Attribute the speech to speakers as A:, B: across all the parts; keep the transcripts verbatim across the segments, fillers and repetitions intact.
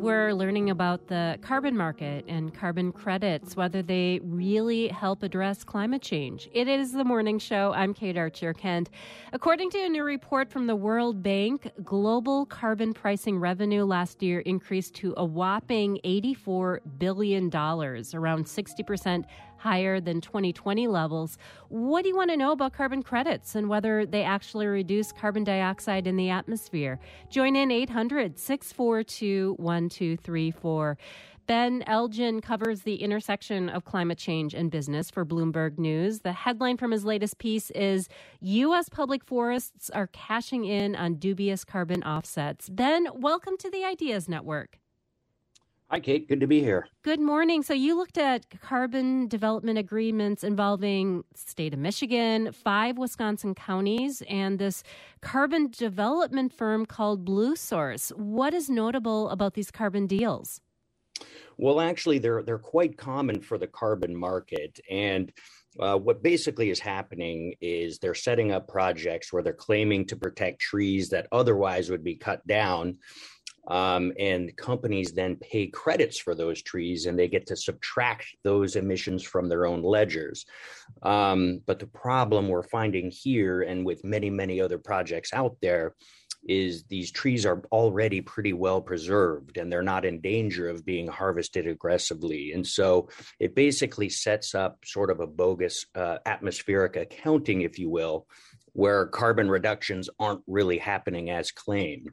A: we're learning about the carbon market and carbon credits, whether they really help address climate change. It is the morning show. I'm Kate Archer-Kent. According to a new report from the World Bank, global carbon pricing revenue last year increased to a whopping eighty-four billion dollars, around sixty percent higher than twenty twenty levels. What do you want to know about carbon credits and whether they actually reduce carbon dioxide in the atmosphere? Join in eight hundred, six four two, one two three four. Ben Elgin covers the intersection of climate change and business for Bloomberg News. The headline from his latest piece is U S public forests are cashing in on dubious carbon offsets. Ben, welcome to the Ideas Network.
B: Hi, Kate. Good to be here.
A: Good morning. So you looked at carbon development agreements involving the state of Michigan, five Wisconsin counties, and this carbon development firm called Blue Source. What is notable about these carbon deals?
B: Well, actually, they're they're quite common for the carbon market. And uh, what basically is happening is they're setting up projects where they're claiming to protect trees that otherwise would be cut down. Um, and companies then pay credits for those trees, and they get to subtract those emissions from their own ledgers. Um, but the problem we're finding here and with many, many other projects out there is these trees are already pretty well preserved and they're not in danger of being harvested aggressively. And so it basically sets up sort of a bogus uh, atmospheric accounting, if you will, where carbon reductions aren't really happening as claimed.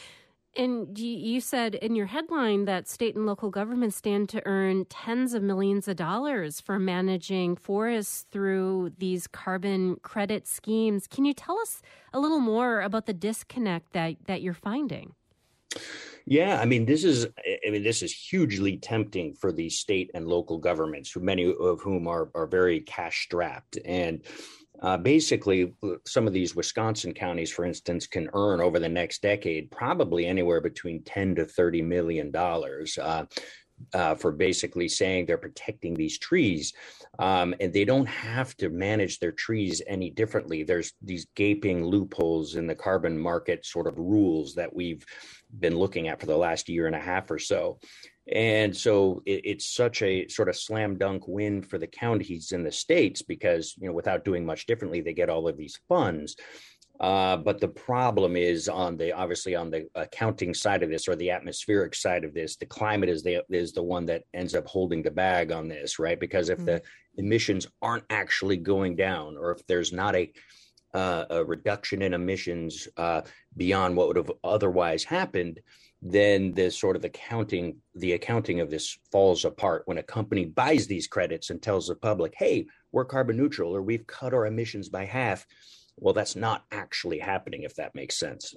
A: And you said in your headline that state and local governments stand to earn tens of millions of dollars for managing forests through these carbon credit schemes. Can you tell us a little more about the disconnect that, that you're finding?
B: Yeah, I mean, this is I mean, this is hugely tempting for the state and local governments, who many of whom are, are very cash strapped. And Uh, basically, some of these Wisconsin counties, for instance, can earn over the next decade probably anywhere between ten to thirty million dollars uh, uh, for basically saying they're protecting these trees. Um, and they don't have to manage their trees any differently. There's these gaping loopholes in the carbon market sort of rules that we've been looking at for the last year and a half or so. And so it, it's such a sort of slam dunk win for the counties in the states because, you know, without doing much differently, they get all of these funds. Uh, but the problem is on the obviously on the accounting side of this, or the atmospheric side of this, the climate is the is the one that ends up holding the bag on this, right? Because if mm-hmm. the emissions aren't actually going down, or if there's not a uh, a reduction in emissions uh, beyond what would have otherwise happened, then the sort of accounting, the accounting of this falls apart when a company buys these credits and tells the public, hey, we're carbon neutral, or we've cut our emissions by half. Well, that's not actually happening, if that makes sense.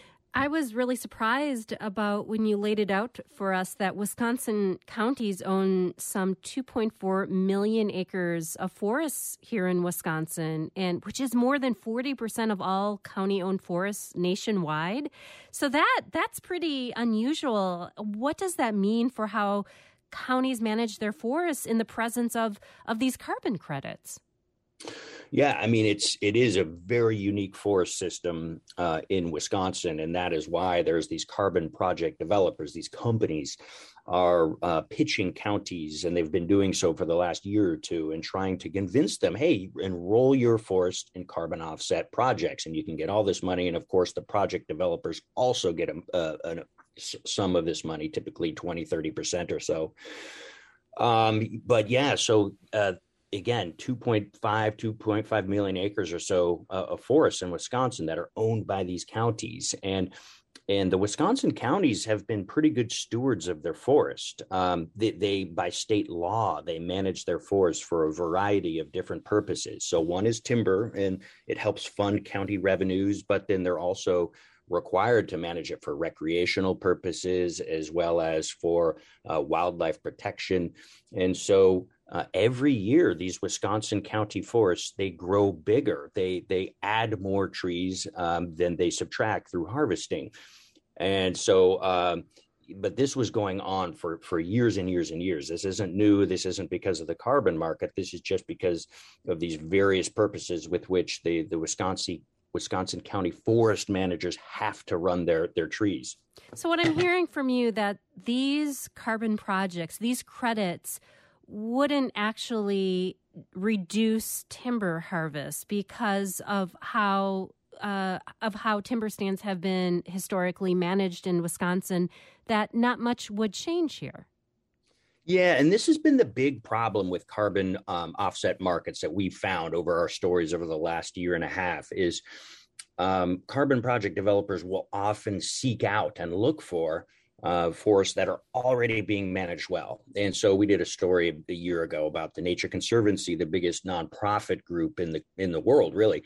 A: I was really surprised about when you laid it out for us that Wisconsin counties own some two point four million acres of forests here in Wisconsin, and which is more than forty percent of all county-owned forests nationwide. So that that's pretty unusual. What does that mean for how counties manage their forests in the presence of, of these carbon credits?
B: Yeah, I mean, it's it is a very unique forest system uh, in Wisconsin, and that is why there's these carbon project developers. These companies are uh, pitching counties, and they've been doing so for the last year or two, and trying to convince them, hey, enroll your forest in carbon offset projects, and you can get all this money. And of course, the project developers also get a, a, a, some of this money, typically twenty, thirty percent or so. Um, but yeah, so uh, again, two point five, two point five million acres or so uh, of forests in Wisconsin that are owned by these counties. And and the Wisconsin counties have been pretty good stewards of their forest. Um, they, they, by state law, they manage their forest for a variety of different purposes. So one is timber, and it helps fund county revenues, but then they're also required to manage it for recreational purposes as well as for uh, wildlife protection. And so uh, every year, these Wisconsin county forests, they grow bigger. They they add more trees um, than they subtract through harvesting. And so, um, but this was going on for, for years and years and years. This isn't new. This isn't because of the carbon market. This is just because of these various purposes with which the, the Wisconsin Wisconsin County forest managers have to run their, their trees.
A: So what I'm hearing from you that these carbon projects, these credits wouldn't actually reduce timber harvest because of how uh, of how timber stands have been historically managed in Wisconsin, that not much would change here.
B: Yeah, and this has been the big problem with carbon um, offset markets that we've found over our stories over the last year and a half is um, carbon project developers will often seek out and look for uh, forests that are already being managed well. And so we did a story a year ago about the Nature Conservancy, the biggest nonprofit group in the in the world, really,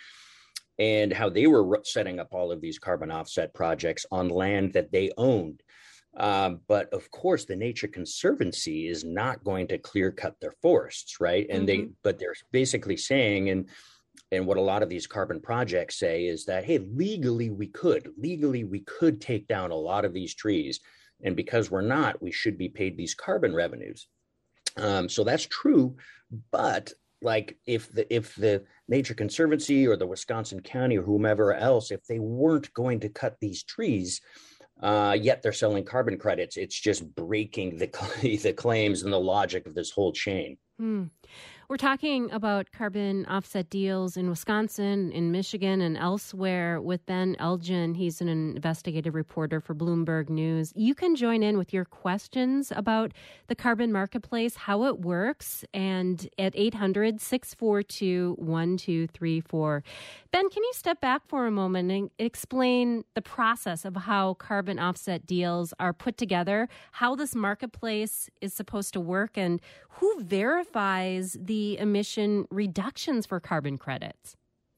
B: and how they were setting up all of these carbon offset projects on land that they owned. Um, but of course, the Nature Conservancy is not going to clear cut their forests, right? And mm-hmm. they, but they're basically saying, and and what a lot of these carbon projects say is that, hey, legally we could, legally we could take down a lot of these trees, and because we're not, we should be paid these carbon revenues. Um, so that's true, but like if the if the Nature Conservancy or the Wisconsin County or whomever else, if they weren't going to cut these trees, Uh, yet they're selling carbon credits, it's just breaking the the claims and the logic of this whole chain.
A: Hmm. We're talking about carbon offset deals in Wisconsin, in Michigan, and elsewhere with Ben Elgin. He's an investigative reporter for Bloomberg News. You can join in with your questions about the carbon marketplace, how it works, and at eight hundred, six four two, one two three four. Ben, can you step back for a moment and explain the process of how carbon offset deals are put together, how this marketplace is supposed to work, and who verifies the emission reductions for carbon credits?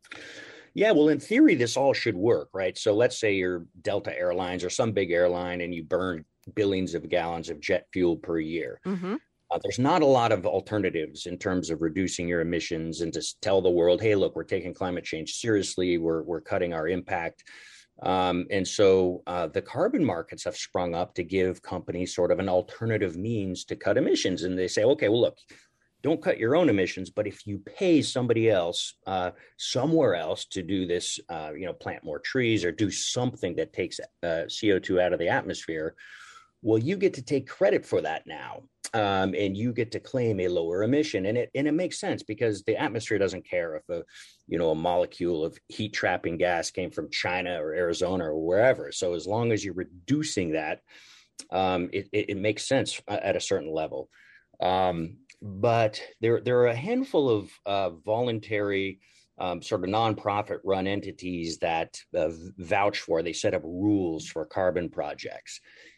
B: Yeah, well, in theory, this all should work, right? So let's say you're Delta Airlines or some big airline and you burn billions of gallons of jet fuel per year. Mm-hmm. Uh, there's not a lot of alternatives in terms of reducing your emissions and to tell the world, hey, look, we're taking climate change seriously. We're, we're cutting our impact. Um, and so uh, the carbon markets have sprung up to give companies sort of an alternative means to cut emissions. And they say, okay, well, look, don't cut your own emissions, but if you pay somebody else uh, somewhere else to do this, uh, you know, plant more trees or do something that takes uh, C O two out of the atmosphere, well, you get to take credit for that now. Um, and you get to claim a lower emission. And it and it makes sense because the atmosphere doesn't care if a, you know, a molecule of heat trapping gas came from China or Arizona or wherever. So as long as you're reducing that, um, it, it, it makes sense at a certain level. Um, but there, there are a handful of uh, voluntary um, sort of nonprofit run entities that uh, vouch for, they set up rules for carbon projects.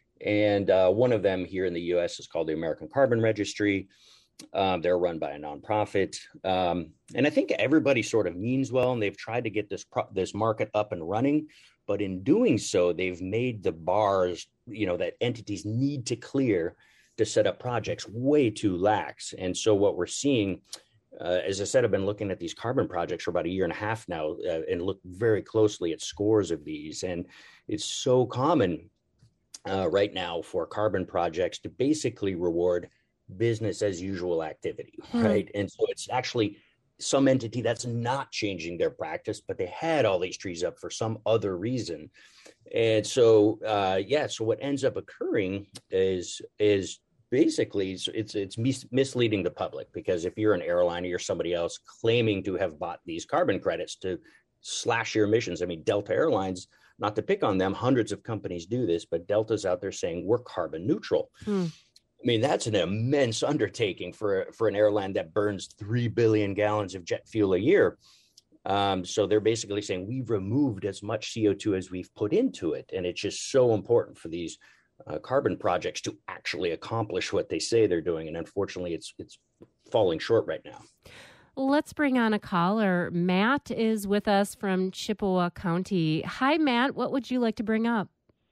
B: And uh, one of them here in the U S is called the American Carbon Registry. Um, they're run by a nonprofit. Um, and I think everybody sort of means well, and they've tried to get this pro- this market up and running. But in doing so, they've made the bars, you know, that entities need to clear to set up projects way too lax. And so what we're seeing, uh, as I said, I've been looking at these carbon projects for about a year and a half now uh, and look very closely at scores of these. And it's so common Uh, right now for carbon projects to basically reward business as usual activity, right? Mm. And so it's actually some entity that's not changing their practice, but they had all these trees up for some other reason. And so, uh, yeah, so what ends up occurring is is basically it's it's, it's mis- misleading the public, because if you're an airline or you're somebody else claiming to have bought these carbon credits to slash your emissions, I mean, Delta Airlines, not to pick on them, hundreds of companies do this, but Delta's out there saying we're carbon neutral. Hmm. I mean, that's an immense undertaking for, for an airline that burns three billion gallons of jet fuel a year. Um, so they're basically saying we've removed as much C O two as we've put into it. And it's just so important for these uh, carbon projects to actually accomplish what they say they're doing. And unfortunately, it's it's falling short right now.
A: Let's bring on a caller. Matt is with us from Chippewa County. Hi, Matt. What would you like to bring up?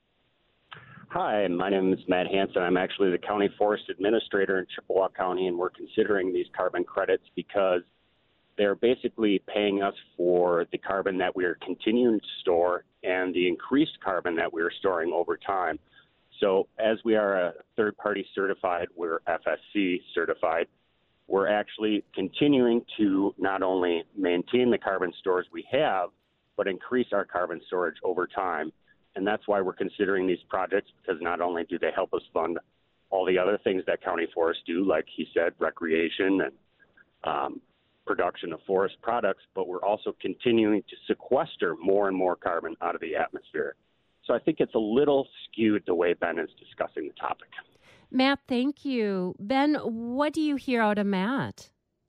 C: Hi, my name is Matt Hansen. I'm actually the county forest administrator in Chippewa County, and we're considering these carbon credits because they're basically paying us for the carbon that we're continuing to store and the increased carbon that we're storing over time. So as we are a third-party certified, we're F S C certified, we're actually continuing to not only maintain the carbon stores we have, but increase our carbon storage over time. And that's why we're considering these projects, because not only do they help us fund all the other things that county forests do, like he said, recreation and um, production of forest products, but we're also continuing to sequester more and more carbon out of the atmosphere. So I think it's a little skewed the way Ben is discussing the topic.
A: Matt, thank you. Ben, what do you hear out of Matt?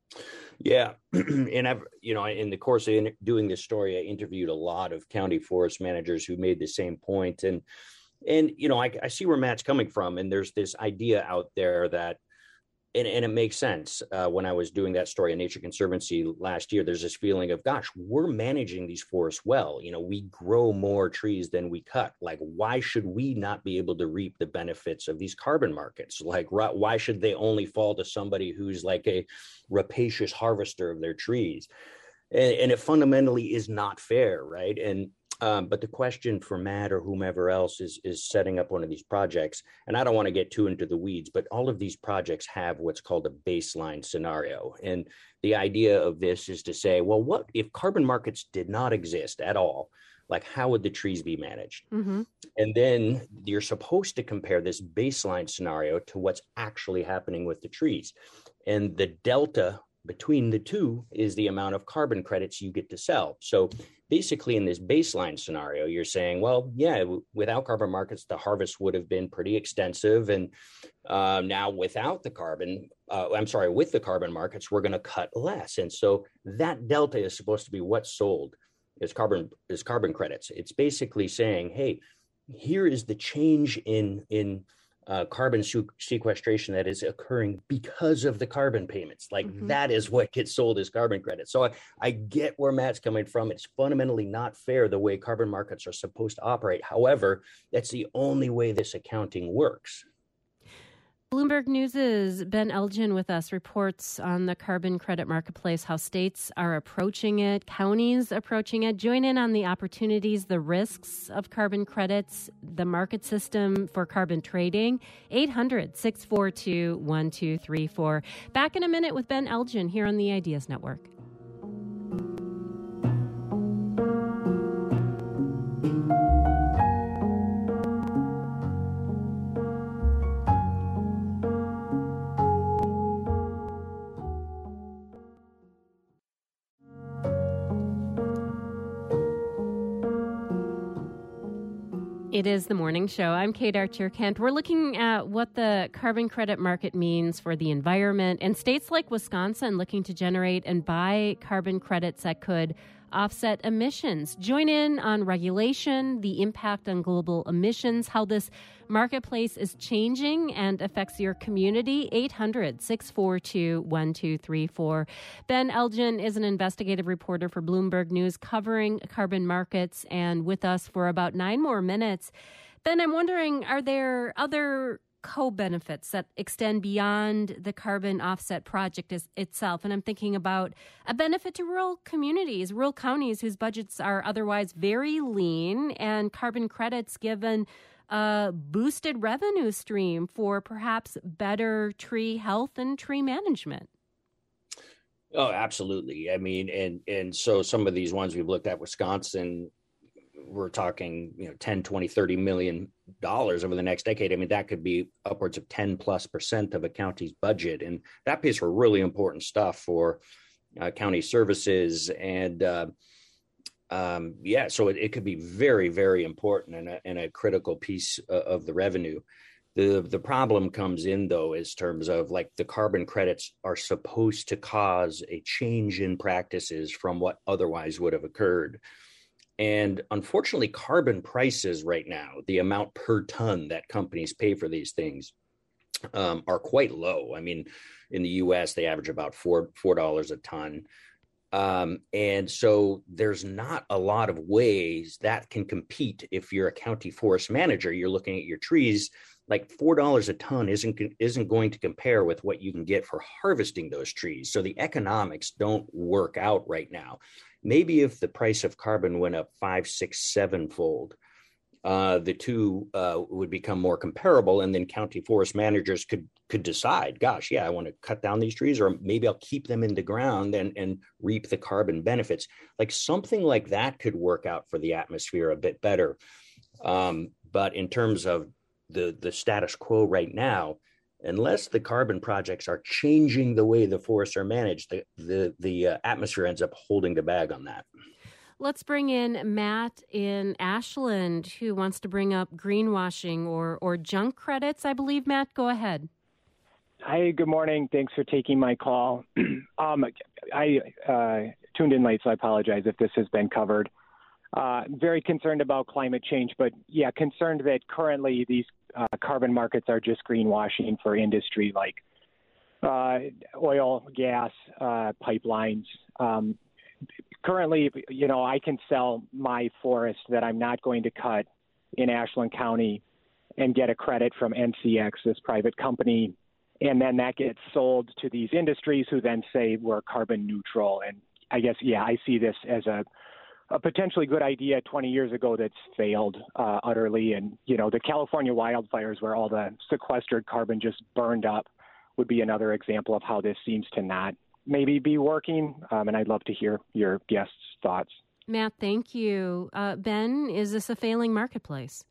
B: Yeah. And I've, you know, in the course of doing this story, I interviewed a lot of county forest managers who made the same point. And, and, you know, I, I see where Matt's coming from. And there's this idea out there that, and, and it makes sense. Uh, when I was doing that story in Nature Conservancy last year, there's this feeling of, gosh, we're managing these forests well. You know, we grow more trees than we cut. Like, why should we not be able to reap the benefits of these carbon markets? Like, why should they only fall to somebody who's like a rapacious harvester of their trees? And, and it fundamentally is not fair, right? And Um, but the question for Matt or whomever else is is setting up one of these projects, and I don't want to get too into the weeds, but all of these projects have what's called a baseline scenario. And the idea of this is to say, well, what if carbon markets did not exist at all? Like, how would the trees be managed? Mm-hmm. And then you're supposed to compare this baseline scenario to what's actually happening with the trees. And the delta between the two is the amount of carbon credits you get to sell. So basically, in this baseline scenario, you're saying, well, yeah, w- without carbon markets, the harvest would have been pretty extensive. And uh, now without the carbon, uh, I'm sorry, with the carbon markets, we're going to cut less. And so that delta is supposed to be what's sold is carbon is carbon credits. It's basically saying, hey, here is the change in in Uh, carbon su- sequestration that is occurring because of the carbon payments. Like mm-hmm. that is what gets sold as carbon credits. So I, I get where Matt's coming from. It's fundamentally not fair the way carbon markets are supposed to operate. However, that's the only way this accounting works.
A: Bloomberg News' Ben Elgin with us reports on the carbon credit marketplace, how states are approaching it, counties approaching it. Join in on the opportunities, the risks of carbon credits, the market system for carbon trading. eight hundred, six four two, one two three four. Back in a minute with Ben Elgin here on the Ideas Network. It is the morning show. I'm Kate Archer-Kent. We're looking at what the carbon credit market means for the environment, and states like Wisconsin looking to generate and buy carbon credits that could offset emissions. Join in on regulation, the impact on global emissions, how this marketplace is changing and affects your community. eight hundred, six four two, one two three four. Ben Elgin is an investigative reporter for Bloomberg News covering carbon markets and with us for about nine more minutes. Ben, I'm wondering, are there other co-benefits that extend beyond the carbon offset project is, itself? And I'm thinking about a benefit to rural communities, rural counties whose budgets are otherwise very lean, and carbon credits given a boosted revenue stream for perhaps better tree health and tree management.
B: Oh, absolutely. I mean, and and so some of these ones we've looked at, Wisconsin, we're talking, you know, ten, twenty, thirty million dollars over the next decade. I mean, that could be upwards of ten plus percent of a county's budget. And that pays for really important stuff for uh, county services. And uh, um, yeah, so it, it could be very, very important and a, and a critical piece uh, of the revenue. The the problem comes in, though, is terms of like the carbon credits are supposed to cause a change in practices from what otherwise would have occurred. And unfortunately, carbon prices right now, the amount per ton that companies pay for these things, um, are quite low. I mean, in the U S, they average about four four dollars a ton. Um, and so there's not a lot of ways that can compete. If you're a county forest manager, you're looking at your trees, like four dollars a ton isn't isn't going to compare with what you can get for harvesting those trees. So the economics don't work out right now. Maybe if the price of carbon went up five, six, seven fold, uh, the two uh, would become more comparable, and then county forest managers could could decide, gosh, yeah, I want to cut down these trees, or maybe I'll keep them in the ground and, and reap the carbon benefits. Like something like that could work out for the atmosphere a bit better. Um, but in terms of the, the status quo right now, unless the carbon projects are changing the way the forests are managed, the, the, the uh, atmosphere ends up holding the bag on that.
A: Let's bring in Matt in Ashland, who wants to bring up greenwashing or, or junk credits. I believe, Matt, go ahead.
D: Hi, good morning. Thanks for taking my call. um, I uh, tuned in late, so I apologize if this has been covered. Uh, very concerned about climate change, but yeah, concerned that currently these uh, carbon markets are just greenwashing for industry like uh, oil, gas, uh, pipelines. Um, currently, you know, I can sell my forest that I'm not going to cut in Ashland County and get a credit from N C X, this private company. And then that gets sold to these industries who then say we're carbon neutral. And I guess, yeah, I see this as a, a potentially good idea twenty years ago that's failed uh, utterly. And, you know, the California wildfires where all the sequestered carbon just burned up would be another example of how this seems to not maybe be working. Um, and I'd love to hear your guests' thoughts.
A: Matt, thank you. Uh, Ben, is this a failing marketplace?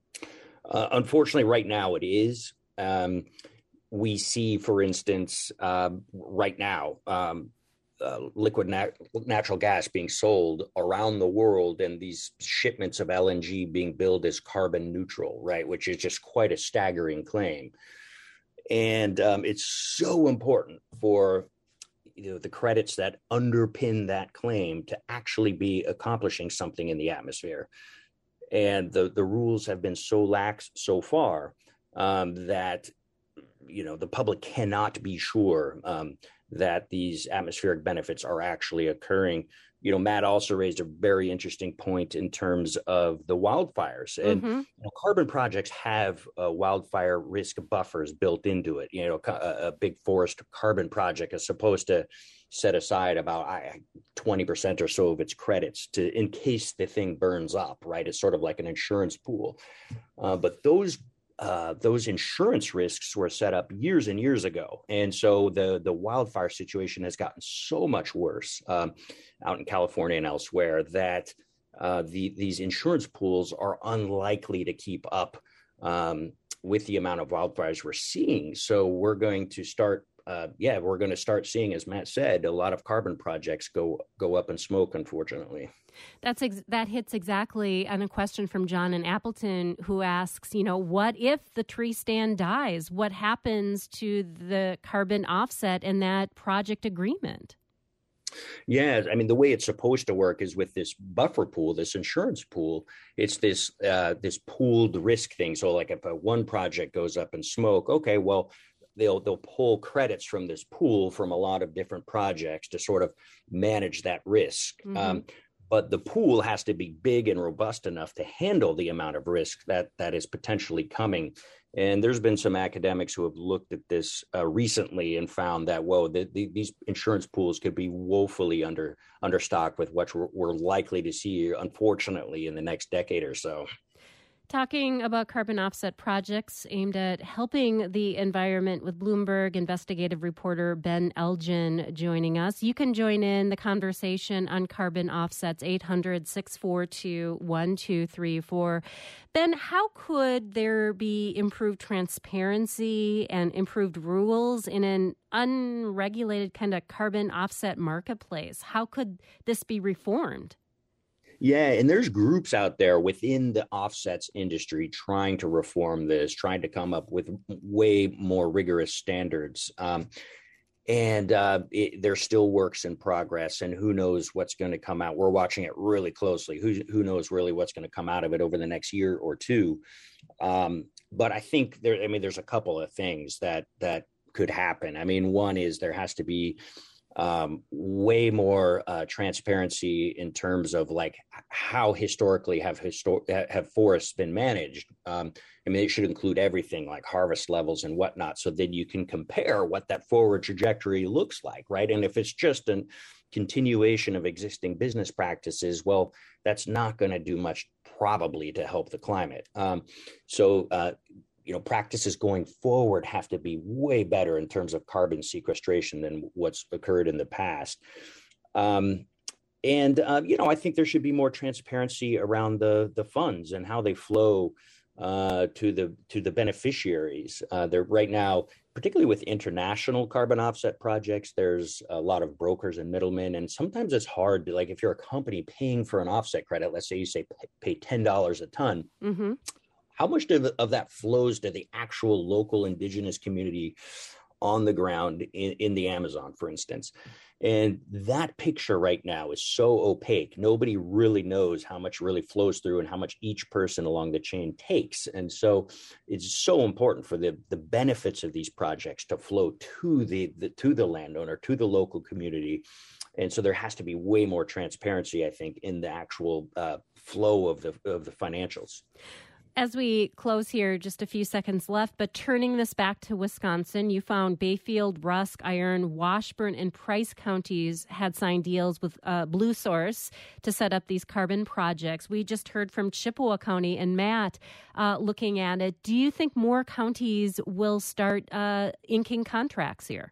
B: Uh, unfortunately, right now it is. Um, We see, for instance, uh, right now, um, uh, liquid nat- natural gas being sold around the world, and these shipments of L N G being billed as carbon neutral, right, which is just quite a staggering claim. And um, it's so important for you know, the credits that underpin that claim to actually be accomplishing something in the atmosphere. And the, the rules have been so lax so far um, that you know, the public cannot be sure um, that these atmospheric benefits are actually occurring. You know, Matt also raised a very interesting point in terms of the wildfires. And
A: Mm-hmm.
B: you know, carbon projects have uh, wildfire risk buffers built into it. You know, a, a big forest carbon project is supposed to set aside about twenty percent or so of its credits to in case the thing burns up, right? It's sort of like an insurance pool. Uh, but those Uh, those insurance risks were set up years and years ago. And so the, the wildfire situation has gotten so much worse um, out in California and elsewhere that uh, the, these insurance pools are unlikely to keep up um, with the amount of wildfires we're seeing. So we're going to start, uh, yeah, we're going to start seeing, as Matt said, a lot of carbon projects go go up in smoke, unfortunately.
A: That's ex- that hits exactly on a question from John in Appleton, who asks, you know, what if the tree stand dies? What happens to the carbon offset in that project agreement?
B: Yeah, I mean, the way it's supposed to work is with this buffer pool, this insurance pool. It's this uh, this pooled risk thing. So like if a one project goes up in smoke, okay, well, they'll they'll pull credits from this pool from a lot of different projects to sort of manage that risk. Mm-hmm. Um, but the pool has to be big and robust enough to handle the amount of risk that that is potentially coming. And there's been some academics who have looked at this uh, recently and found that, whoa, the, the, these insurance pools could be woefully under understocked with what we're, we're likely to see, unfortunately, in the next decade or so.
A: Talking about carbon offset projects aimed at helping the environment with Bloomberg investigative reporter Ben Elgin joining us. You can join in the conversation on carbon offsets, eight hundred, six four two, one two three four. Ben, how could there be improved transparency and improved rules in an unregulated kind of carbon offset marketplace? How could this be reformed?
B: Yeah, and there's groups out there within the offsets industry trying to reform this, trying to come up with way more rigorous standards. Um, and uh, it, there's still works in progress, and who knows what's going to come out. We're watching it really closely. Who, who knows really what's going to come out of it over the next year or two. Um, but I think there, I mean, there's a couple of things that that could happen. I mean, one is there has to be Um, way more uh, transparency in terms of like how historically have histor- have forests been managed. Um, I mean, it should include everything like harvest levels and whatnot, so that you can compare what that forward trajectory looks like, right? And if it's just a continuation of existing business practices, well, that's not going to do much probably to help the climate. Um, so, uh, you know, practices going forward have to be way better in terms of carbon sequestration than what's occurred in the past. Um, and, uh, you know, I think there should be more transparency around the, the funds and how they flow uh, to the to the beneficiaries. Uh, they're right now, particularly with international carbon offset projects, there's a lot of brokers and middlemen, and sometimes it's hard to, like, if you're a company paying for an offset credit, let's say you say pay ten dollars a ton, mm-hmm. how much of, of that flows to the actual local indigenous community on the ground in, in the Amazon, for instance? And that picture right now is so opaque. Nobody really knows how much really flows through and how much each person along the chain takes. And so it's so important for the, the benefits of these projects to flow to the, the to the landowner, to the local community. And so there has to be way more transparency, I think, in the actual uh, flow of the of the financials.
A: As we close here, just a few seconds left, but turning this back to Wisconsin, you found Bayfield, Rusk, Iron, Washburn, and Price counties had signed deals with uh, Blue Source to set up these carbon projects. We just heard from Chippewa County and Matt uh, looking at it. Do you think more counties will start uh, inking contracts here?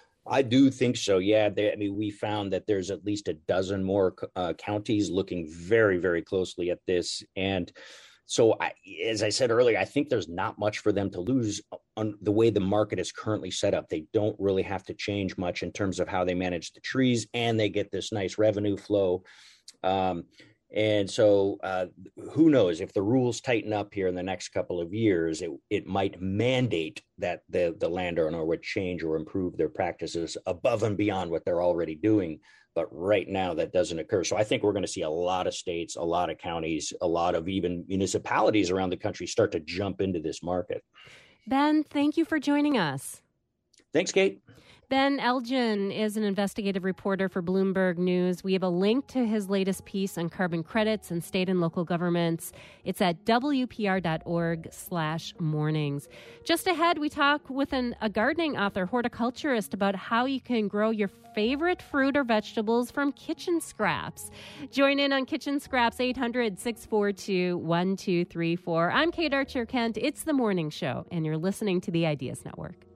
B: I do think so. Yeah. They, I mean, we found that there's at least a dozen more uh, counties looking very, very closely at this. And So, I, as I said earlier, I think there's not much for them to lose on the way the market is currently set up. They don't really have to change much in terms of how they manage the trees, and they get this nice revenue flow. Um, and so uh, who knows, if the rules tighten up here in the next couple of years, it, it might mandate that the, the landowner would change or improve their practices above and beyond what they're already doing. But right now, that doesn't occur. So I think we're going to see a lot of states, a lot of counties, a lot of even municipalities around the country start to jump into this market.
A: Ben, thank you for joining us.
B: Thanks, Kate.
A: Ben Elgin is an investigative reporter for Bloomberg News. We have a link to his latest piece on carbon credits and state and local governments. It's at W P R dot org slash mornings. Just ahead, we talk with an, a gardening author, horticulturist, about how you can grow your favorite fruit or vegetables from kitchen scraps. Join in on Kitchen Scraps, eight hundred, six four two, one two three four. I'm Kate Archer-Kent. It's The Morning Show, and you're listening to the Ideas Network.